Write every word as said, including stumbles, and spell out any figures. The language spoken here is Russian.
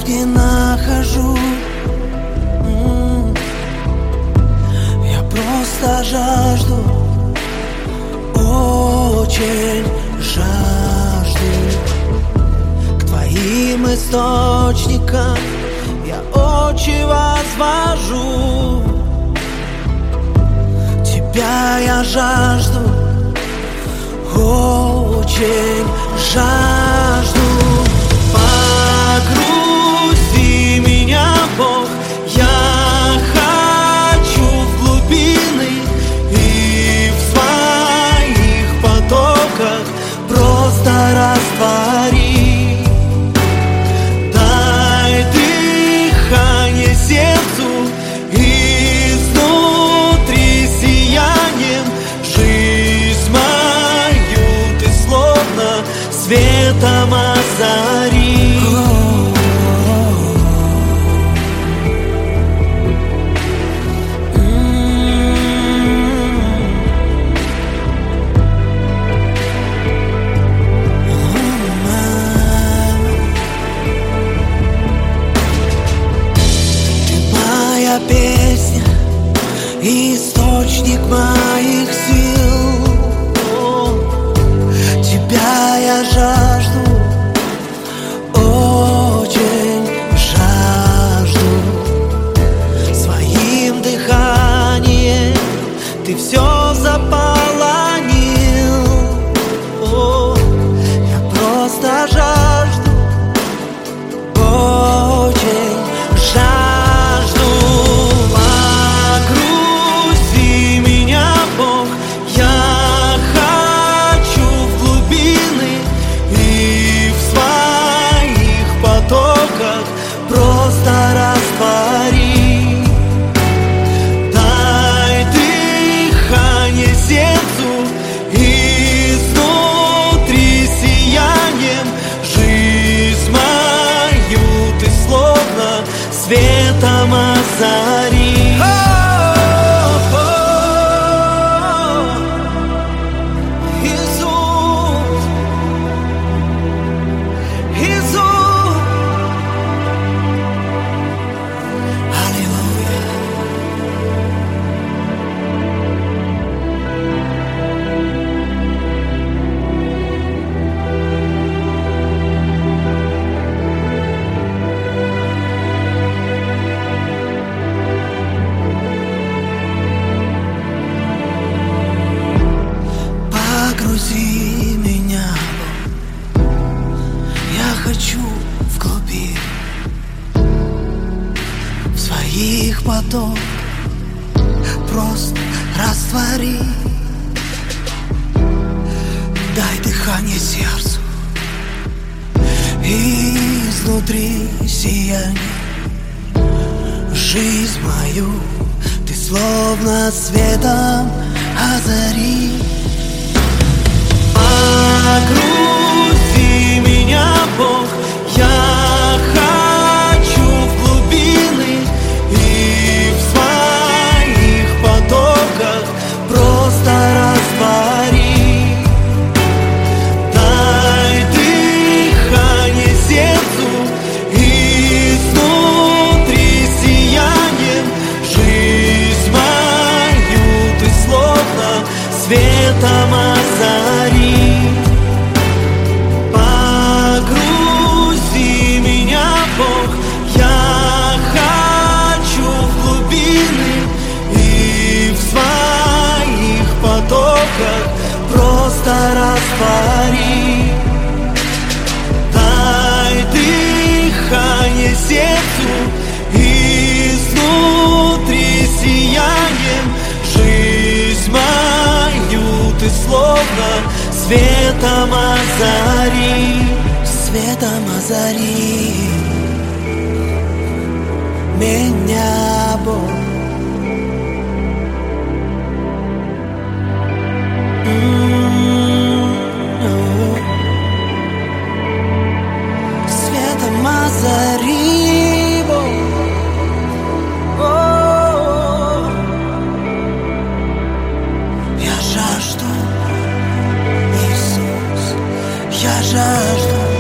не нахожу. Я просто жажду, очень жажду. К твоим источникам я очи возвожу. Тебя я жажду, очень жажду. Погрузи меня, Бог, я хочу в глубины, и в своих потоках просто раствори. Дай дыхание сердцу, изнутри сиянием жизнь мою ты словно светом озари. Песня, источник моих сил. Тебя я жажду, очень жажду. Своим дыханием ты все заполонил. О, я просто жажду, очень жажду. Просто раствори. Дай дыхание сердцу, изнутри сиянием жизнь мою ты словно светом озари. Погрузи меня, я хочу в глубины, в своих потоках просто раствори. Дай дыхание сердцу, изнутри сияние жизнь мою ты словно светом озари. Погрузи меня, Бог, я хочу в глубины, и в своих потоках просто раствори. Дай дыхание сердцу, изнутри сиянием жизнь мою ты словно светом озари. Погрузи меня, Бог, я хочу в глубины, и в своих потоках просто раствори. Дай дыхание сердцу, изнутри сиянием жизнь мою ты словно светом озари, светом озари меня, Бог. Светом озари, Бог. Я жажду, Иисус, я жажду.